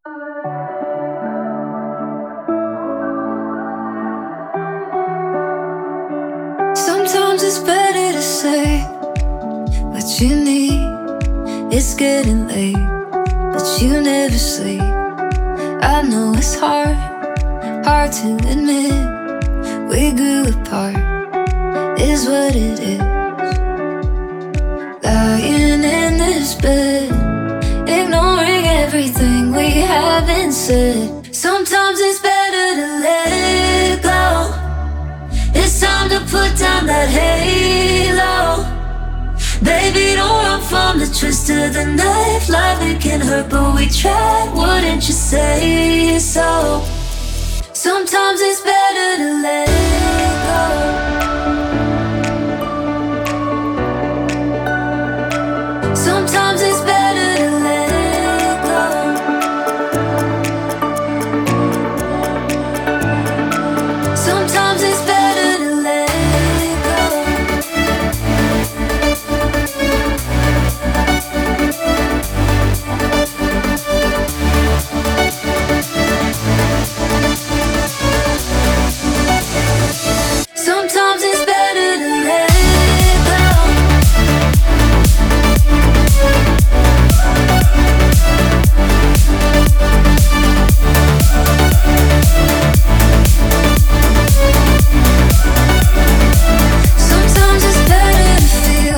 Sometimes it's better to say what you need. It's getting late, but you never sleep. I know it's hard to admit we grew apart, is what it is. Lying in this bed, ignoring everything we haven't said. Sometimes it's better to let it go. It's time to put down that halo. Baby, don't run from the twist of the knife. Life, it can hurt, but we tried. Wouldn't you say so? Sometimes it's better to let it go. Sometimes it's better to let it go. Sometimes it's better to let it go. Sometimes it's better to let it go. Sometimes it's better to feel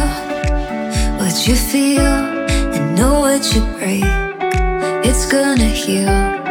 what you feel and know what you break. It's gonna heal.